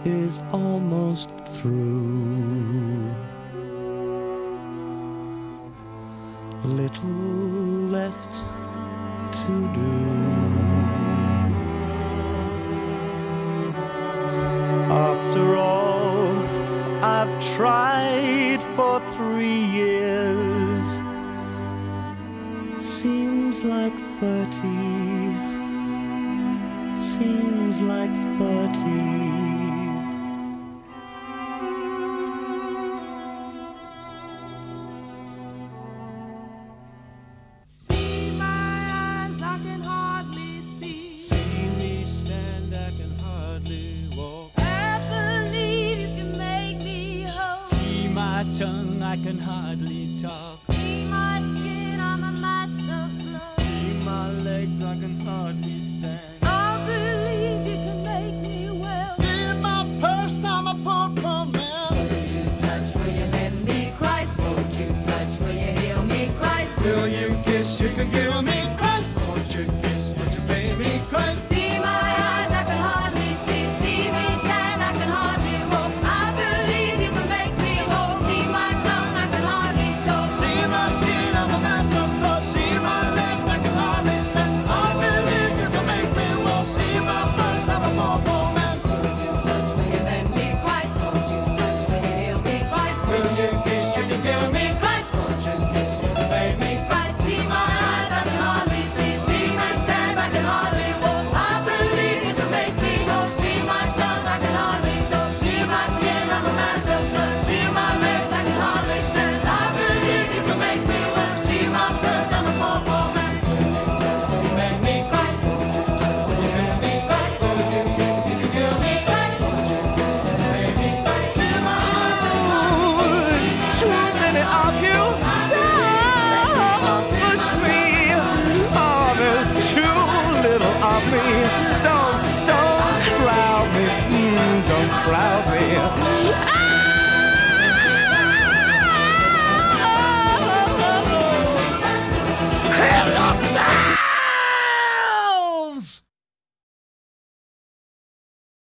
is almost through. Little left to do. After all I've tried for 3 years, seems like 30, seems like 30. Tongue, I can hardly talk. See my skin, I'm a mass of blood. See my legs, I can hardly stand. I believe you can make me well. See my purse, I'm a poor, poor man. Will you touch, will you let me Christ? Won't you touch, will you heal me Christ? Will you kiss, you can give me Christ. Won't you kiss, won't you pay me Christ? See my eyes, I can hardly see. See me stand, I can hardly walk. I believe you can make me whole. See my tongue, I can hardly talk. See my skin, I'm a mass of blood. See my legs, I can hardly stand. I believe you can make me well. See my purse, I'm a poor, poor man. Will you touch, will you let me Christ? Won't you touch, will you heal me Christ? Will you kiss, you can give me Christ. Won't you kiss, will you pay me Christ? See my eyes, I can hardly see. See me stand, I can hardly walk. I believe you can make me whole. See my tongue, I can hardly talk. See my skin, I'm a mass of blood. See my legs, I can hardly stand. I believe you can make me well. See my purse, I'm a poor, poor man. Will you touch, will you make me Christ? Won't you touch, will you make me Christ? Won't you kiss, will you give me Christ? Won't you kiss, will you make me Christ? See my eyes, I can hardly see. Too many of you push me. Oh, there's too little of me. Don't crowd me. Don't crowd me.